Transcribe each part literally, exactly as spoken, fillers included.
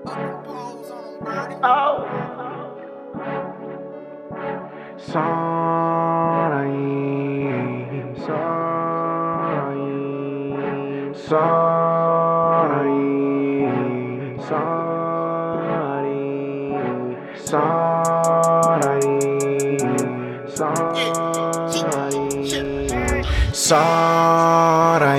Oh. Sorry, sorry, sorry, sorry, sorry, sorry, sorry.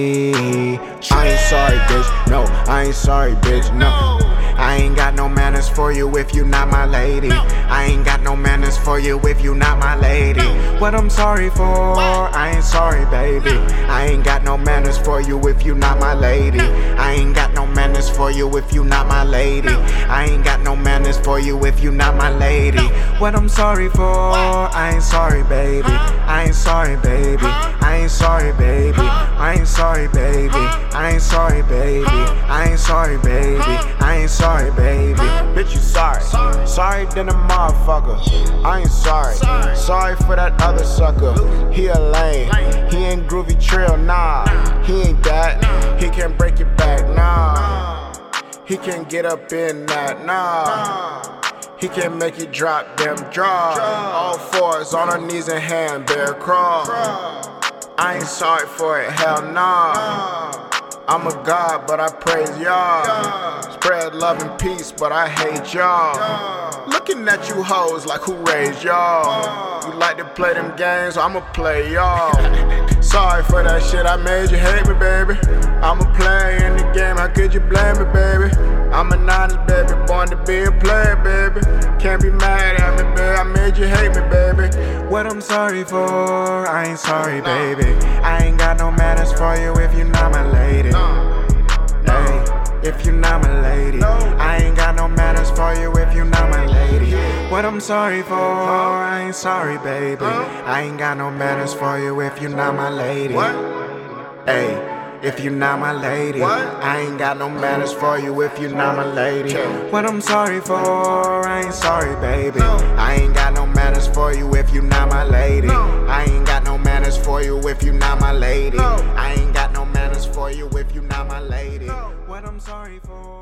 I ain't sorry, bitch. No, I ain't sorry, bitch. No. I ain't got no manners for you if you not my lady. I ain't got no manners for you if you not my lady. What I'm sorry for, I ain't sorry, baby. I ain't got no manners for you if you not my lady. I ain't got no manners for you if you not my lady. I ain't got no manners for you if you not my lady. What I'm sorry for, I ain't sorry, baby. I ain't sorry, baby. I ain't sorry, baby. I ain't sorry, baby. I ain't sorry, baby. I ain't sorry, baby. I ain't sorry, baby. Bitch, you sorry. Sorry than a motherfucker. I ain't sorry. Sorry for that other sucker. He a lame. He ain't groovy trill, nah. He ain't that. He can't break your back, nah. He can't get up in that, nah. He can't make you drop them draws. All fours on her knees and hand, bear crawl. I ain't sorry for it, hell nah. I'm a god, but I praise y'all. Spread love and peace, but I hate y'all. Looking at you hoes like who raised y'all. You like to play them games, I'ma play y'all. Sorry for that shit, I made you hate me, baby. I'm a player in the game, how could you blame me, baby? I'm an honest baby, born to be a player, baby. Can't be mad at me, baby, I made you hate me, baby. What I'm sorry for, I ain't sorry, baby. I ain't got no manners for you if you not my lady. Hey, if you not my lady. I ain't got no manners for you if you not my lady. What I'm sorry for, I ain't sorry, baby. I ain't got no manners for you if you not my lady. Hey, if you not my lady. I ain't got no manners for you if you not my lady. What I'm sorry for, I ain't sorry, baby. I ain't got no manners for you if you not my lady. I ain't got no manners for you if you not my lady. I ain't got no manners for you if you not my lady. What I'm sorry for.